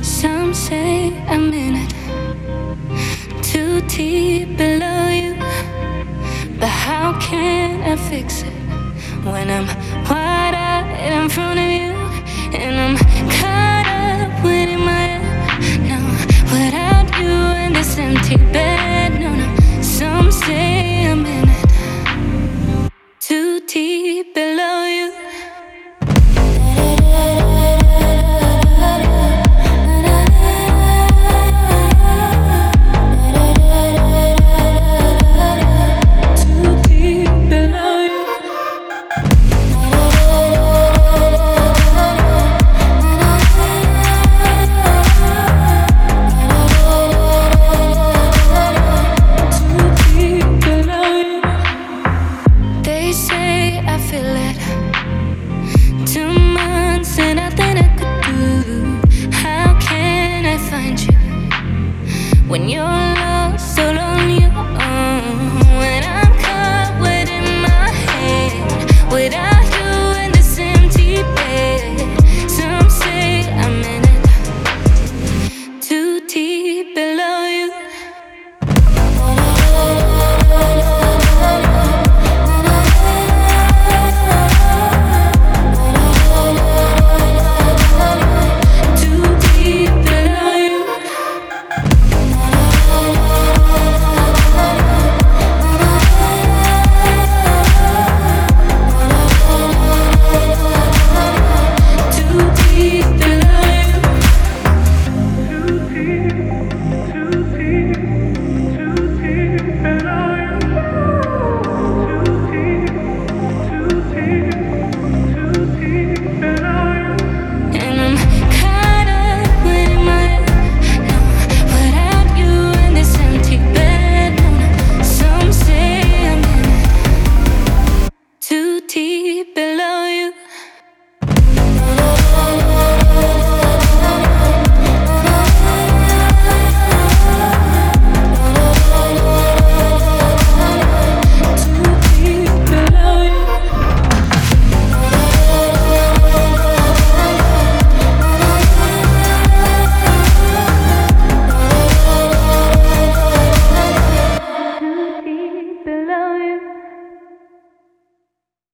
Some say I'm in it, too deep below you. But how can I fix it when I'm wide-eyed in front of you? And I'm caught up within my head. No, without you in this empty bed. No, no, some say I'm in it, too deep below you. When you're